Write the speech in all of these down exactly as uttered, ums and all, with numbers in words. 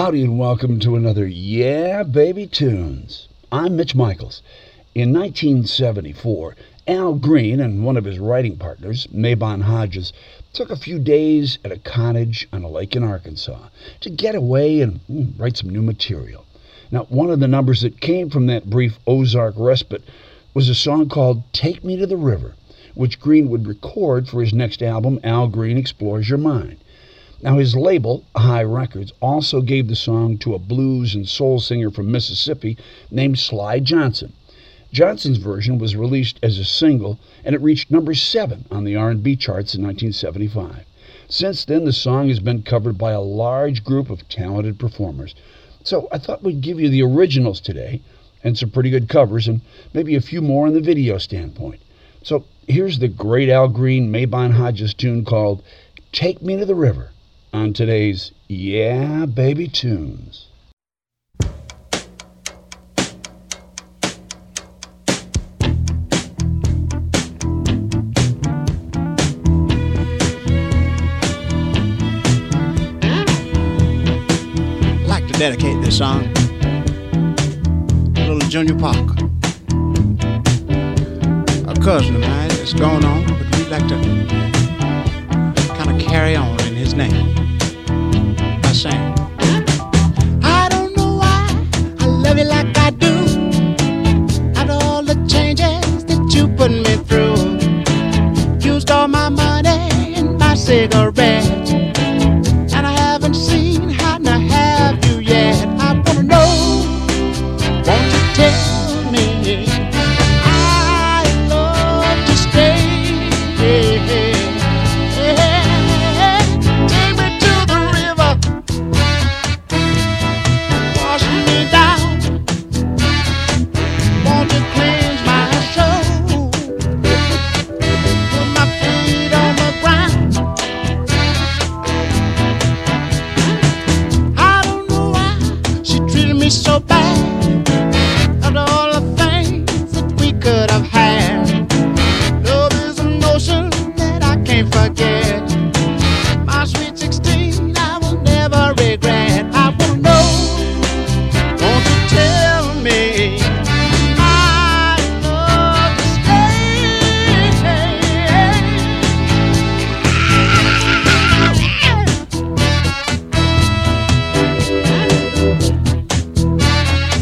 Howdy and welcome to another Yeah Baby Tunes. I'm Mitch Michaels. In nineteen seventy-four, Al Green and one of his writing partners, Mabon Hodges, took a few days at a cottage on a lake in Arkansas to get away and mm, write some new material. Now, one of the numbers that came from that brief Ozark respite was a song called Take Me to the River, which Green would record for his next album, Al Green Explores Your Mind. Now, his label, High Records, also gave the song to a blues and soul singer from Mississippi named Sly Johnson. Johnson's version was released as a single, and it reached number seven on the R and B charts in nineteen seventy-five. Since then, the song has been covered by a large group of talented performers. So I thought we'd give you the originals today, and some pretty good covers, and maybe a few more on the video standpoint. So here's the great Al Green, Mabon Hodges tune called Take Me to the River on today's Yeah Baby Tunes. I'd like to dedicate this song to little Junior Parker, a cousin of mine that's gone on, but we'd like to kind of carry on in his name. I sang, I don't know why I love you like I do. After all the changes that you put me through, used all my money and my cigarettes, and I haven't seen how to have you yet. I wanna know, won't you tell me I love to stay? So bad, after all the things that we could have had. Love is a notion that I can't forget. My sweet sixteen, I will never regret. I wanna know, won't you tell me I love to stay?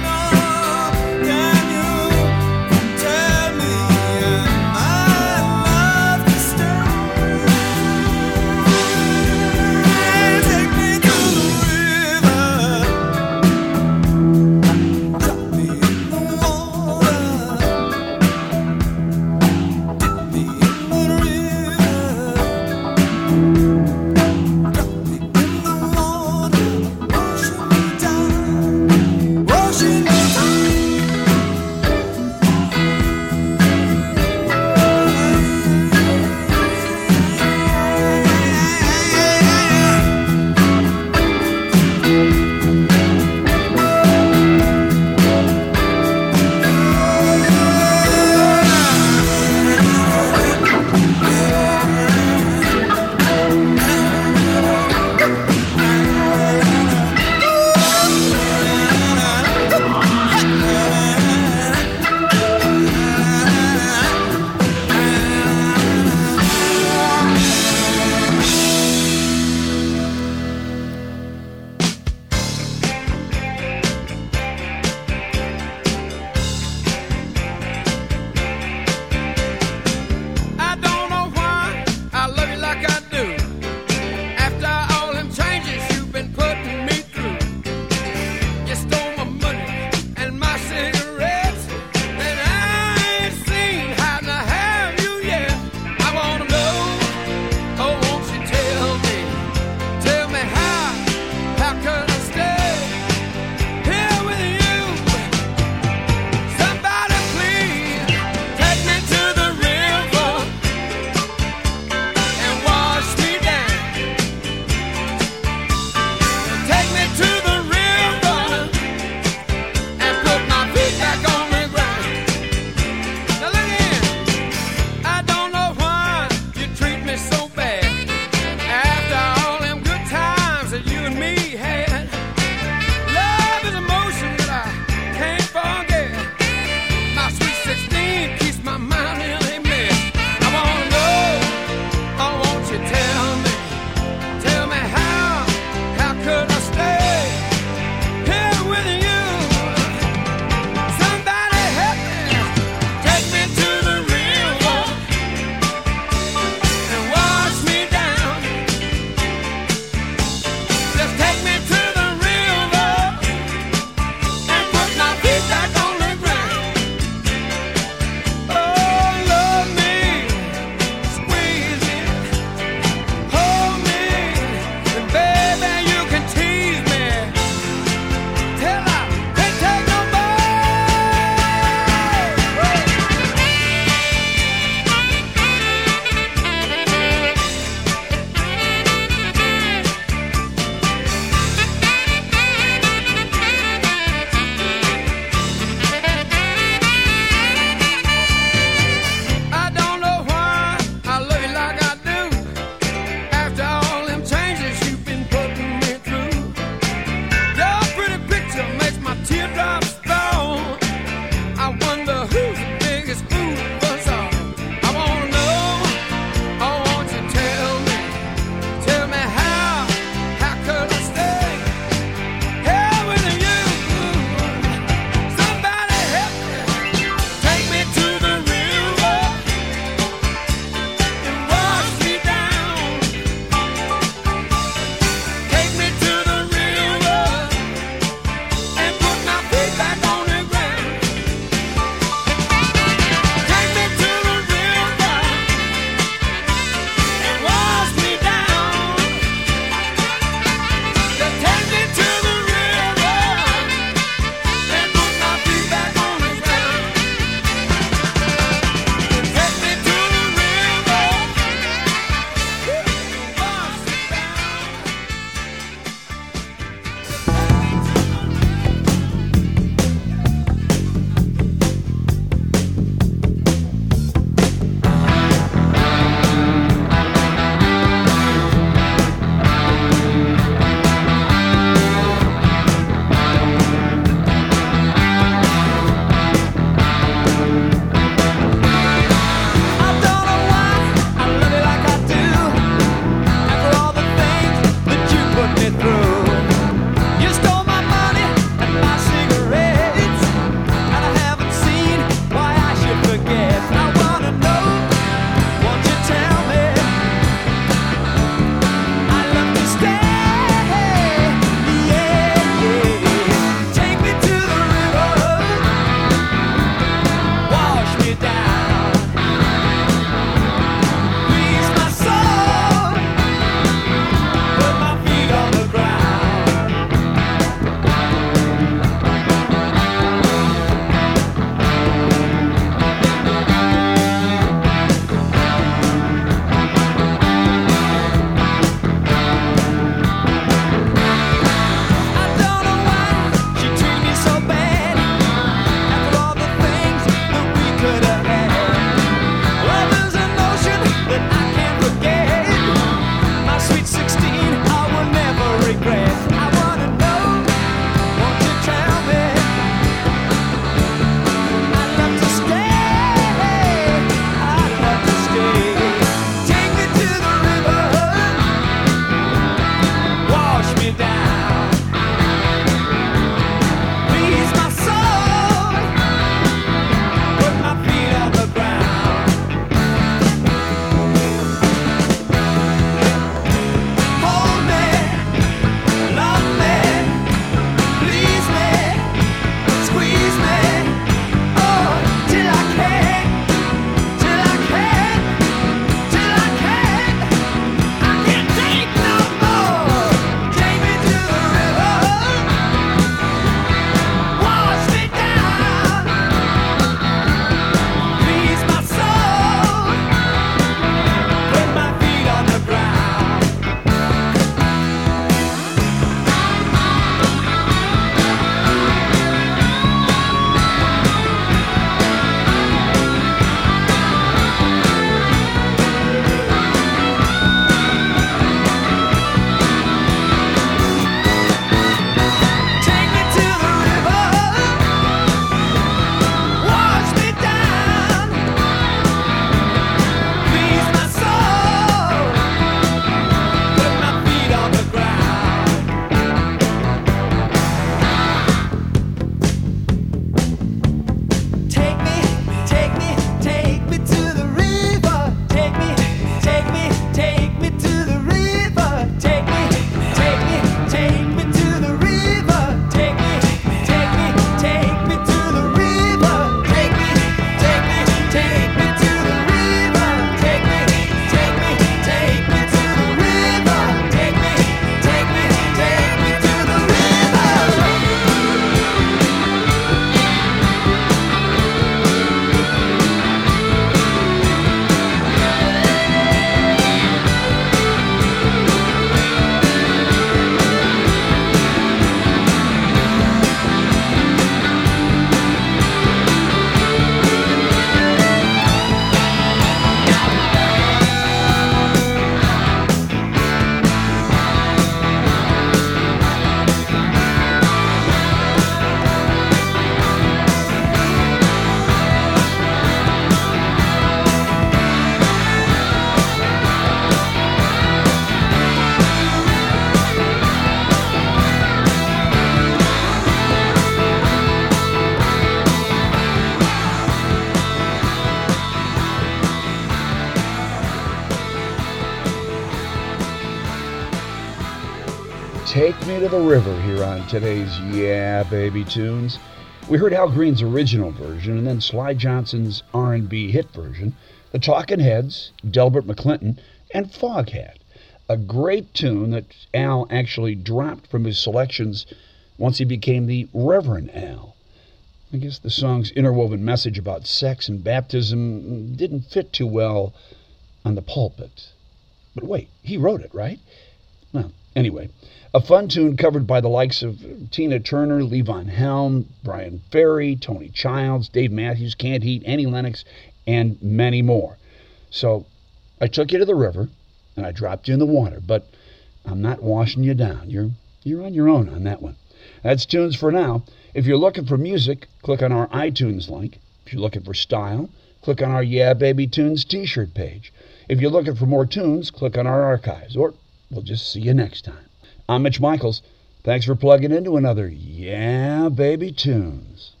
Take Me to the River here on today's Yeah Baby Tunes. We heard Al Green's original version and then Sly Johnson's R and B hit version, the Talking Heads, Delbert McClinton, and Foghat. A great tune that Al actually dropped from his selections once he became the Reverend Al. I guess the song's interwoven message about sex and baptism didn't fit too well on the pulpit. But wait, he wrote it, right? Well, anyway, a fun tune covered by the likes of Tina Turner, Levon Helm, Brian Ferry, Tony Childs, Dave Matthews, Canned Heat, Annie Lennox, and many more. So I took you to the river and I dropped you in the water, but I'm not washing you down. You're, you're on your own on that one. That's tunes for now. If you're looking for music, click on our iTunes link. If you're looking for style, click on our Yeah Baby Tunes t-shirt page. If you're looking for more tunes, click on our archives, or we'll just see you next time. I'm Mitch Michaels. Thanks for plugging into another Yeah Baby Tunes.